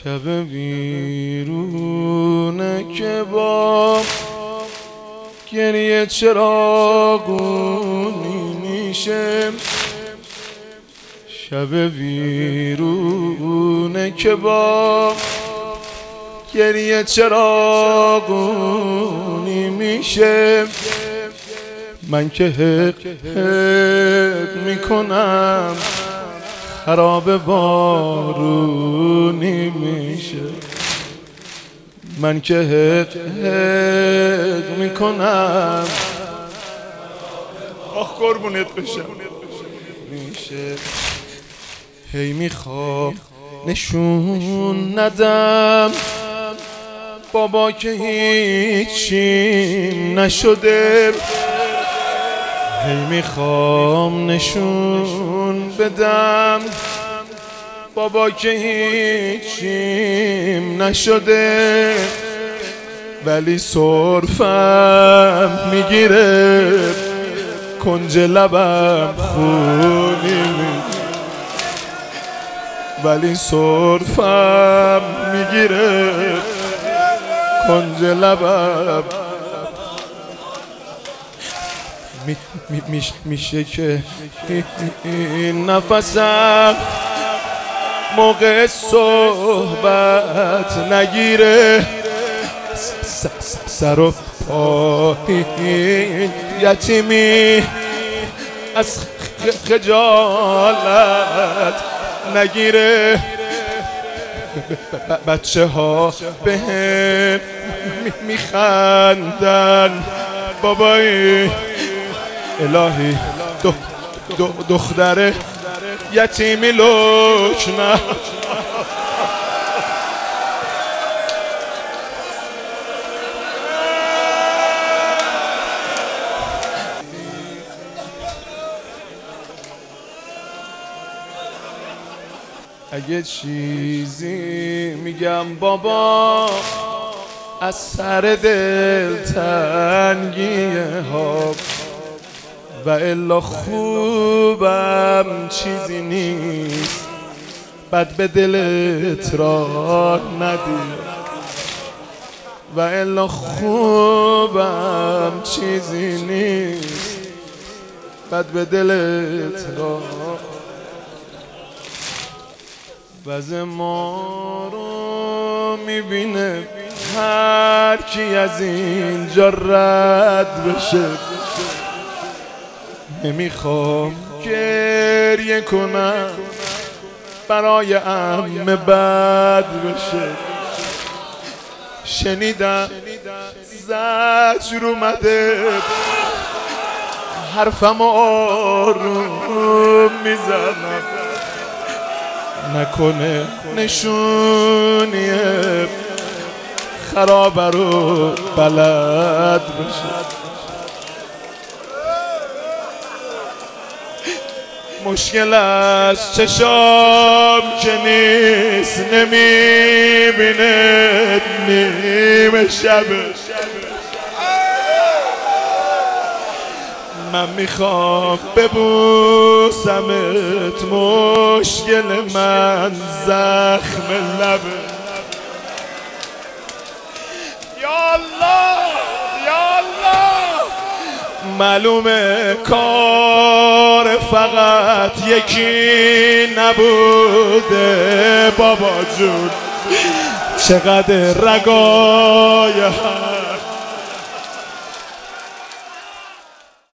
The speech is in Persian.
شب ویرونه که با گریه چراغونی میشه. شب ویرونه که با گریه چراغونی میشه. من که حق میکنم خراب بارونی میشه. من که حق میکنم آخ قربونت بشم میشه. هی میخوام نشون ندم بابا که هیچیم نشده. هی میخوام نشون بدم بابا که هیچیم نشده. ولی سرفم میگیره کنج لبم خونی میشه. ولی سرفم میگیره کنج لبم میشه که این نفسم موقع صحبت نگیره. سر و پای یتیمی از خجالت نگیره. بچه ها به هم میخندن بابایی الهی دختر یتیمی لکنه. اگه چیزی میگم بابا از سر دلتنگیه ها و الا خوبم چیزی نیست بد به دلت را ندی. و الا خوبم چیزی نیست بد به دلت را. وضع ما رو میبینه هر کی از اینجا رد بشه. نمیخوام گریه کنم برای عمه بد بشه. شنیدم زجر اومده حرفم آروم میزنم. نکنه نشونیه خرابه رو بلد بشه. مشکل از چشام که نیست نمیبینه نیمه شبه. من میخوام ببوسمت مشکل من زخم لبه. یا الله یا الله معلومه کار فقط یکی نبوده بابا جون. چقدر رگای